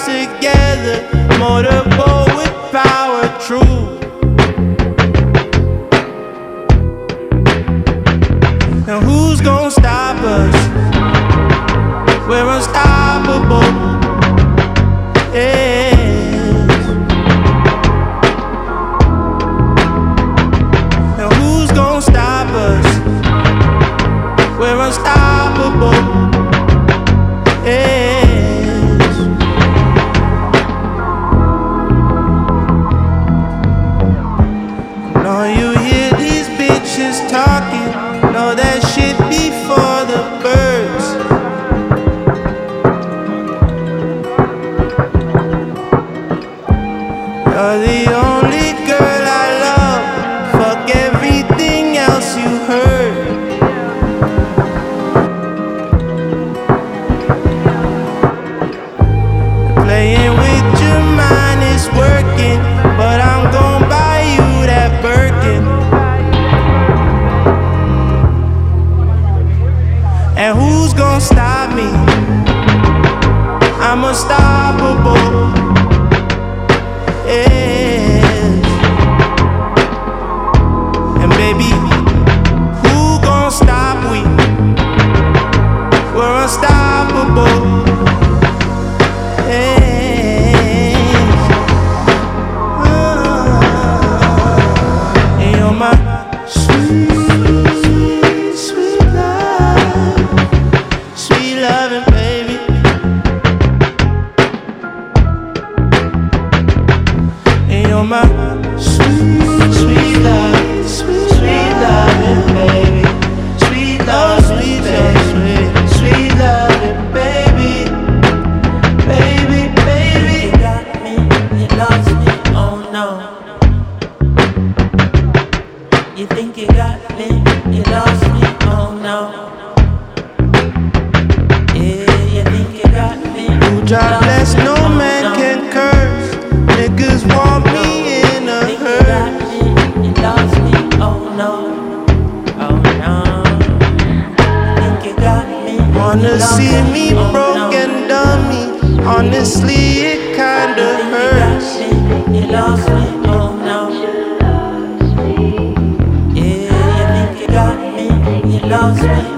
together, motorboat with power, true. And who's gonna stop us? We're unstoppable. Yes. And who's gonna stop us? We're unstoppable. Yes. And all you hear these bitches talking, know that shit be for the birds. You're the only girl I love. Fuck everything else you heard. Playing with your mind is working, but I'm gon' buy you that Birkin. And who's gon' stop me? I'm unstoppable. Yes. And baby, who gon' stop we? We're unstoppable. Yes. And you're my sweet, sweet love, sweet loving baby. And you're my sweet, sweet love, sweet loving baby. Sweet love, sweet love, sweet loving baby. Baby, baby. You got me, you lost me, oh no. You think you got me, you lost me, oh no. Yeah, you think you got me. Who drive less, no man can curse. Niggas want me in a Think you got hearse. me, you lost me, oh no. Oh no. You think you got me, you Wanna lost see me oh, broke no. and dummy. Honestly, it kinda hurts. You lost me, oh no. Yeah, you think you got me, you lost me,